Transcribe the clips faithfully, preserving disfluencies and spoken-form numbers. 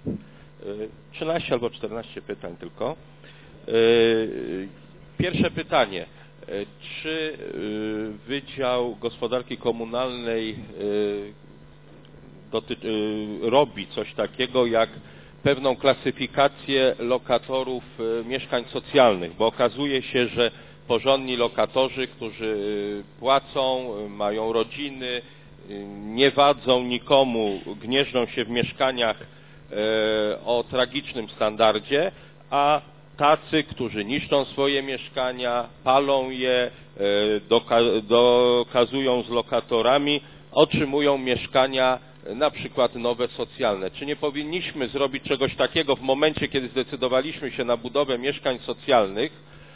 trzynaście albo czternaście pytań tylko. Pierwsze pytanie. Czy Wydział Gospodarki Komunalnej robi coś takiego jak pewną klasyfikację lokatorów mieszkań socjalnych? Bo okazuje się, że porządni lokatorzy, którzy płacą, mają rodziny, nie wadzą nikomu, gnieżdżą się w mieszkaniach o tragicznym standardzie, a tacy, którzy niszczą swoje mieszkania, palą je, dokazują z lokatorami, otrzymują mieszkania na przykład nowe socjalne. Czy nie powinniśmy zrobić czegoś takiego w momencie, kiedy zdecydowaliśmy się na budowę mieszkań socjalnych,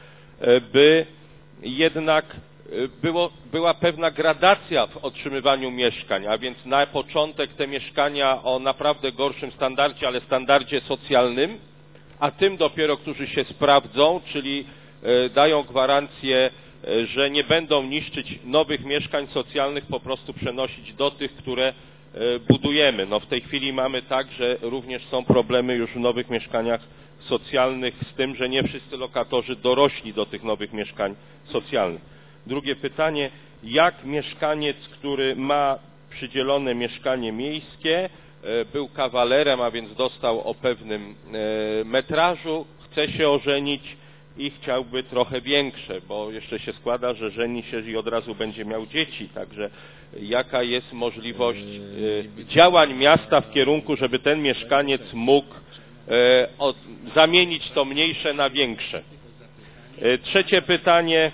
by jednak było, była pewna gradacja w otrzymywaniu mieszkań, a więc na początek te mieszkania o naprawdę gorszym standardzie, ale standardzie socjalnym, a tym dopiero, którzy się sprawdzą, czyli dają gwarancję, że nie będą niszczyć nowych mieszkań socjalnych, po prostu przenosić do tych, które budujemy. No w tej chwili mamy tak, że również są problemy już w nowych mieszkaniach socjalnych z tym, że nie wszyscy lokatorzy dorośli do tych nowych mieszkań socjalnych. Drugie pytanie, jak mieszkaniec, który ma przydzielone mieszkanie miejskie, był kawalerem, a więc dostał o pewnym metrażu, chce się ożenić i chciałby trochę większe, bo jeszcze się składa, że żeni się i od razu będzie miał dzieci, także jaka jest możliwość działań miasta w kierunku, żeby ten mieszkaniec mógł od, zamienić to mniejsze na większe. Trzecie pytanie,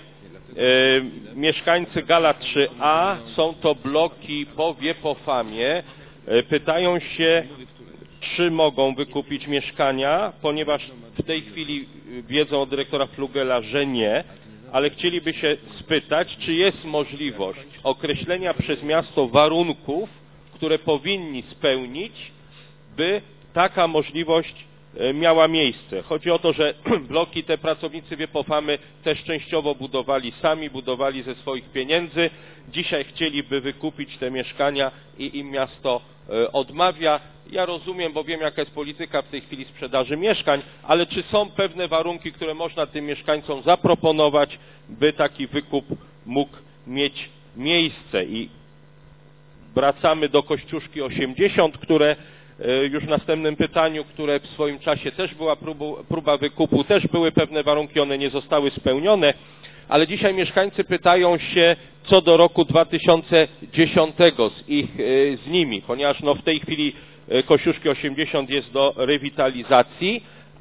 mieszkańcy Gala trzy A, są to bloki po Wiepofamie, pytają się, czy mogą wykupić mieszkania, ponieważ w tej chwili wiedzą od dyrektora Flugela, że nie, ale chcieliby się spytać, czy jest możliwość określenia przez miasto warunków, które powinni spełnić, by taka możliwość miała miejsce. Chodzi o to, że bloki te pracownicy Wiepofamy też częściowo budowali sami, budowali ze swoich pieniędzy. Dzisiaj chcieliby wykupić te mieszkania i im miasto odmawia. Ja rozumiem, bo wiem, jaka jest polityka w tej chwili sprzedaży mieszkań, ale czy są pewne warunki, które można tym mieszkańcom zaproponować, by taki wykup mógł mieć miejsce? I wracamy do Kościuszki osiemdziesiąt, które już w następnym pytaniu, które w swoim czasie też była próbu, próba wykupu, też były pewne warunki, one nie zostały spełnione, ale dzisiaj mieszkańcy pytają się co do roku dwa tysiące dziesiątego z ich, z nimi, ponieważ no w tej chwili Kościuszki osiemdziesiąt jest do rewitalizacji,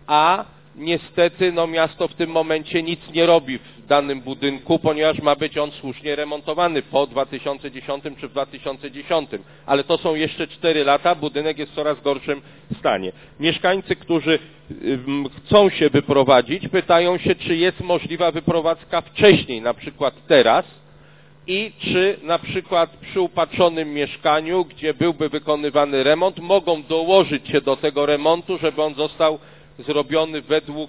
a niestety no miasto w tym momencie nic nie robi w danym budynku, ponieważ ma być on słusznie remontowany po dwa tysiące dziesiątym czy w dwa tysiące dziesiątym, ale to są jeszcze cztery lata, budynek jest w coraz gorszym stanie. Mieszkańcy, którzy chcą się wyprowadzić, pytają się, czy jest możliwa wyprowadzka wcześniej, na przykład teraz, i czy na przykład przy upatrzonym mieszkaniu, gdzie byłby wykonywany remont, mogą dołożyć się do tego remontu, żeby on został zrobiony według,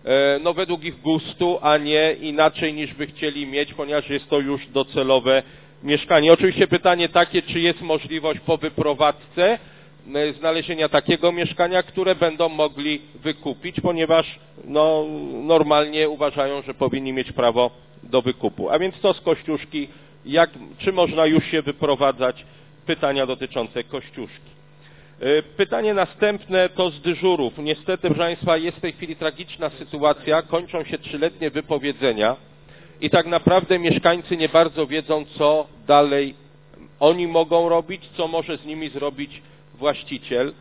no według ich gustu, a nie inaczej niż by chcieli mieć, ponieważ jest to już docelowe mieszkanie. Oczywiście pytanie takie, czy jest możliwość po wyprowadzce znalezienia takiego mieszkania, które będą mogli wykupić, ponieważ no, normalnie uważają, że powinni mieć prawo do wykupu. A więc to z Kościuszki, jak, czy można już się wyprowadzać? Pytania dotyczące Kościuszki. Pytanie następne to z dyżurów. Niestety, proszę Państwa, jest w tej chwili tragiczna sytuacja, kończą się trzyletnie wypowiedzenia i tak naprawdę mieszkańcy nie bardzo wiedzą, co dalej oni mogą robić, co może z nimi zrobić właściciel.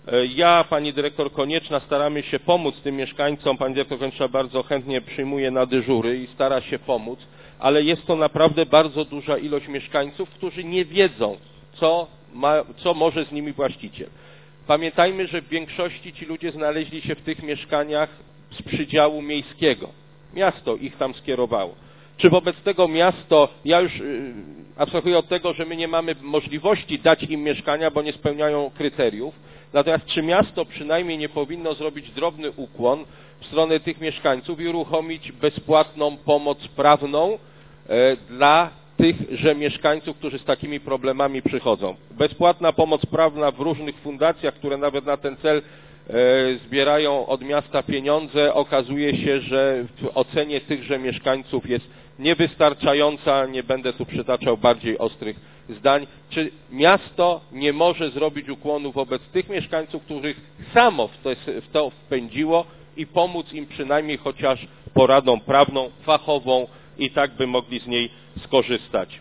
Ja, pani dyrektor Konieczna, staramy się pomóc tym mieszkańcom. Pani dyrektor Konieczna bardzo chętnie przyjmuje na dyżury i stara się pomóc, ale jest to naprawdę bardzo duża ilość mieszkańców, którzy nie wiedzą, co, ma, co może z nimi właściciel. Pamiętajmy, że w większości ci ludzie znaleźli się w tych mieszkaniach z przydziału miejskiego. Miasto ich tam skierowało. Czy wobec tego miasto, ja już yy, abstrahuję od tego, że my nie mamy możliwości dać im mieszkania, bo nie spełniają kryteriów, natomiast czy miasto przynajmniej nie powinno zrobić drobny ukłon w stronę tych mieszkańców i uruchomić bezpłatną pomoc prawną yy, dla tychże mieszkańców, którzy z takimi problemami przychodzą. Bezpłatna pomoc prawna w różnych fundacjach, które nawet na ten cel zbierają od miasta pieniądze. Okazuje się, że w ocenie tychże mieszkańców jest niewystarczająca. Nie będę tu przytaczał bardziej ostrych zdań. Czy miasto nie może zrobić ukłonu wobec tych mieszkańców, których samo w to, w to wpędziło i pomóc im przynajmniej chociaż poradą prawną, fachową i tak by mogli z niej skorzystać?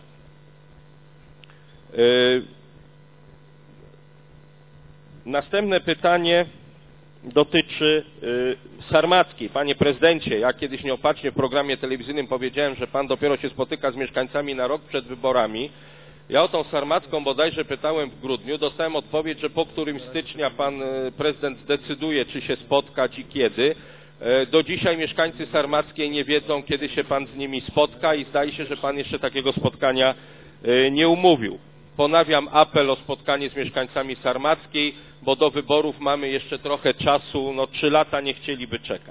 Yy... Następne pytanie dotyczy y, Sarmackiej. Panie prezydencie, ja kiedyś nieopatrznie w programie telewizyjnym powiedziałem, że pan dopiero się spotyka z mieszkańcami na rok przed wyborami. Ja o tą Sarmacką bodajże pytałem w grudniu, dostałem odpowiedź, że po którym stycznia pan y, prezydent zdecyduje, czy się spotkać i kiedy. Y, do dzisiaj mieszkańcy Sarmackiej nie wiedzą, kiedy się pan z nimi spotka i zdaje się, że pan jeszcze takiego spotkania y, nie umówił. Ponawiam apel o spotkanie z mieszkańcami Sarmackiej, bo do wyborów mamy jeszcze trochę czasu, no trzy lata nie chcieliby czekać.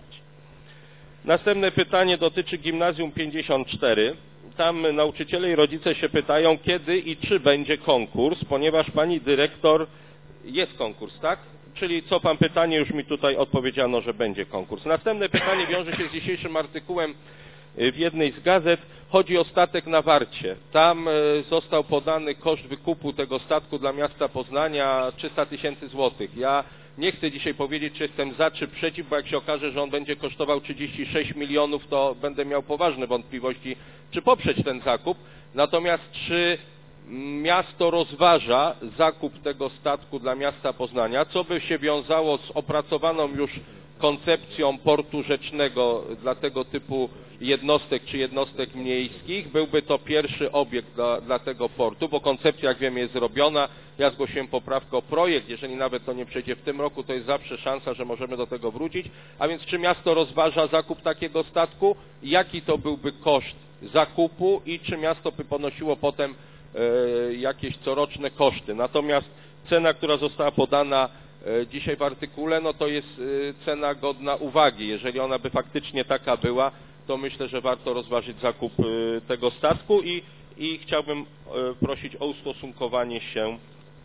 Następne pytanie dotyczy Gimnazjum pięćdziesiąt cztery. Tam nauczyciele i rodzice się pytają, kiedy i czy będzie konkurs, ponieważ pani dyrektor, jest konkurs, tak? Czyli co pan pytanie, już mi tutaj odpowiedziano, że będzie konkurs. Następne pytanie wiąże się z dzisiejszym artykułem w jednej z gazet. Chodzi o statek na Warcie. Tam został podany koszt wykupu tego statku dla miasta Poznania trzysta tysięcy złotych. Ja nie chcę dzisiaj powiedzieć, czy jestem za, czy przeciw, bo jak się okaże, że on będzie kosztował trzydzieści sześć milionów, to będę miał poważne wątpliwości, czy poprzeć ten zakup. Natomiast czy miasto rozważa zakup tego statku dla miasta Poznania, co by się wiązało z opracowaną już koncepcją portu rzecznego dla tego typu jednostek czy jednostek miejskich. Byłby to pierwszy obiekt dla, dla tego portu, bo koncepcja, jak wiemy, jest zrobiona. Ja zgłosiłem poprawkę o projekt. Jeżeli nawet to nie przejdzie w tym roku, to jest zawsze szansa, że możemy do tego wrócić. A więc czy miasto rozważa zakup takiego statku? Jaki to byłby koszt zakupu i czy miasto by ponosiło potem e, jakieś coroczne koszty? Natomiast cena, która została podana dzisiaj w artykule, no to jest cena godna uwagi. Jeżeli ona by faktycznie taka była, to myślę, że warto rozważyć zakup tego statku i, i chciałbym prosić o ustosunkowanie się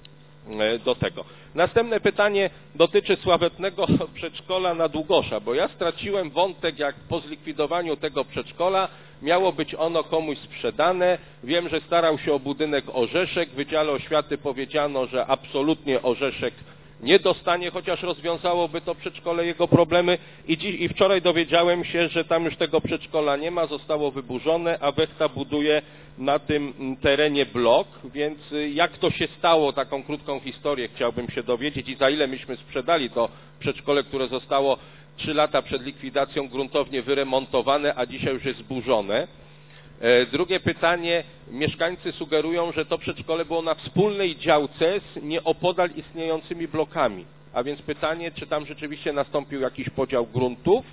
do tego. Następne pytanie dotyczy sławetnego przedszkola na Długosza, bo ja straciłem wątek, jak po zlikwidowaniu tego przedszkola miało być ono komuś sprzedane. Wiem, że starał się o budynek Orzeszek. W Wydziale Oświaty powiedziano, że absolutnie Orzeszek nie dostanie, chociaż rozwiązałoby to przedszkole jego problemy i, dziś, i wczoraj dowiedziałem się, że tam już tego przedszkola nie ma, zostało wyburzone, a Wechta buduje na tym terenie blok, więc jak to się stało, taką krótką historię chciałbym się dowiedzieć i za ile myśmy sprzedali to przedszkole, które zostało trzy lata przed likwidacją gruntownie wyremontowane, a dzisiaj już jest zburzone. Drugie pytanie, mieszkańcy sugerują, że to przedszkole było na wspólnej działce z nieopodal istniejącymi blokami. A więc pytanie, czy tam rzeczywiście nastąpił jakiś podział gruntów,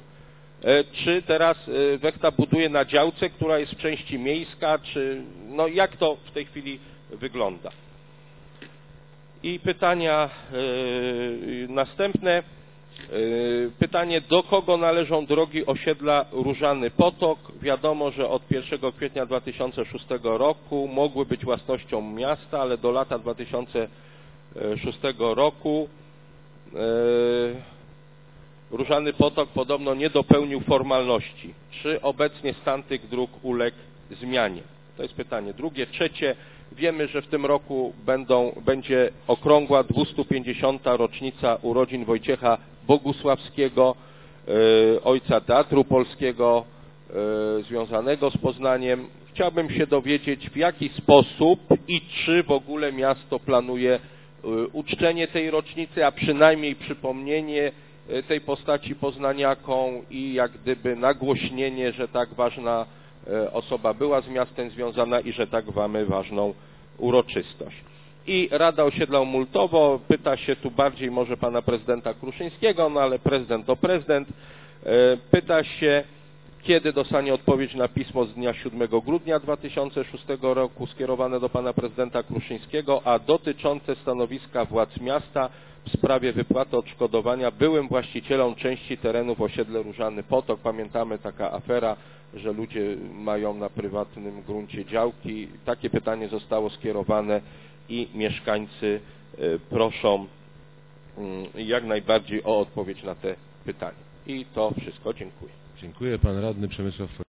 czy teraz Wechta buduje na działce, która jest w części miejska, czy no jak to w tej chwili wygląda. I pytania yy, następne. Pytanie, do kogo należą drogi osiedla Różany Potok? Wiadomo, że od pierwszego kwietnia dwa tysiące szóstego roku mogły być własnością miasta, ale do lata dwa tysiące szóstego roku Różany Potok podobno nie dopełnił formalności. Czy obecnie stan tych dróg uległ zmianie? To jest pytanie. Drugie. Trzecie. Wiemy, że w tym roku będą, będzie okrągła dwieście pięćdziesiąta rocznica urodzin Wojciecha Bogusławskiego, e, ojca teatru polskiego, e, związanego z Poznaniem. Chciałbym się dowiedzieć, w jaki sposób i czy w ogóle miasto planuje e, uczczenie tej rocznicy, a przynajmniej przypomnienie e, tej postaci poznaniakom i jak gdyby nagłośnienie, że tak ważna osoba była z miastem związana i że tak mamy ważną uroczystość. I Rada Osiedla Multowo, pyta się tu bardziej może pana prezydenta Kruszyńskiego, no ale prezydent to prezydent, pyta się, kiedy dostanie odpowiedź na pismo z dnia siódmego grudnia dwa tysiące szóstego roku skierowane do pana prezydenta Kruszyńskiego, a dotyczące stanowiska władz miasta w sprawie wypłaty odszkodowania byłym właścicielom części terenów osiedle Różany Potok. Pamiętamy, taka afera, że ludzie mają na prywatnym gruncie działki. Takie pytanie zostało skierowane i mieszkańcy proszą jak najbardziej o odpowiedź na te pytania. I to wszystko. Dziękuję. Dziękuję. Pan radny Przemysław